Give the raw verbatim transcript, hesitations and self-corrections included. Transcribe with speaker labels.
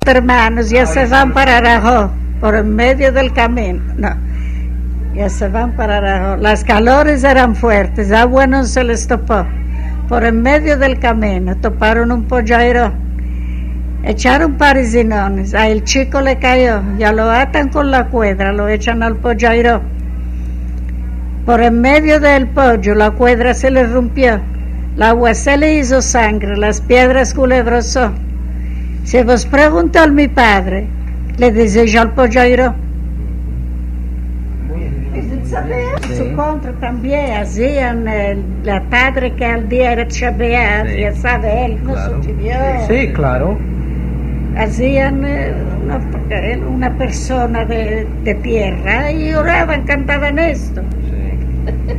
Speaker 1: hermanos ya se van para Arajó, por en medio del camino. No, ya se van para Arajó. Las calores eran fuertes, agua no se les topó. Por en medio del camino toparon un pollairo, echaron parisinones, a el chico le cayó, ya lo atan con la cuerda, lo echan al pollairo. Por en medio del pollo la cuerda se le rompió, la agua se le hizo sangre, las piedras culebrosó. Si vos preguntó a mi padre, le dice yo al pollairo.
Speaker 2: Sí.
Speaker 1: Su contra también hacían el, la padre que al día era chabear,
Speaker 2: Sí.
Speaker 1: ya sabe él, no
Speaker 2: Claro.
Speaker 1: sucedió.
Speaker 2: Sí, claro.
Speaker 1: Hacían eh, una, porque él, una persona de, de tierra y oraban, cantaban esto.
Speaker 2: Sí.